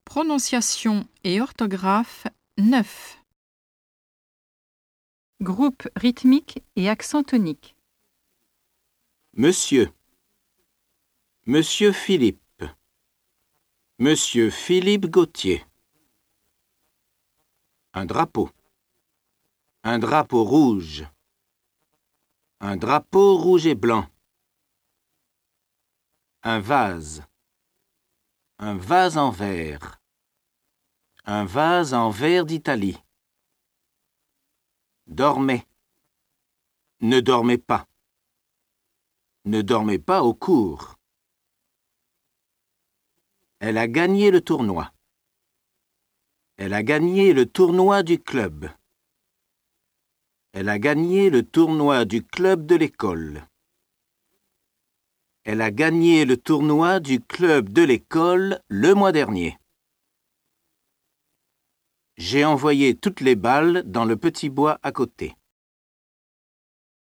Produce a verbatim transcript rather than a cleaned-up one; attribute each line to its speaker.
Speaker 1: Prononciation et orthographe neuf. Groupe rythmique et accent tonique.
Speaker 2: Monsieur. Monsieur Philippe. Monsieur Philippe Gauthier. Un drapeau. Un drapeau rouge. Un drapeau rouge et blanc. Un vase. Un vase en verre. Un vase en verre d'Italie. Dormez. Ne dormez pas. Ne dormez pas au cours. Elle a gagné le tournoi. Elle a gagné le tournoi du club. Elle a gagné le tournoi du club de l'école. Elle a gagné le tournoi du club de l'école le mois dernier. J'ai envoyé toutes les balles dans le petit bois à côté.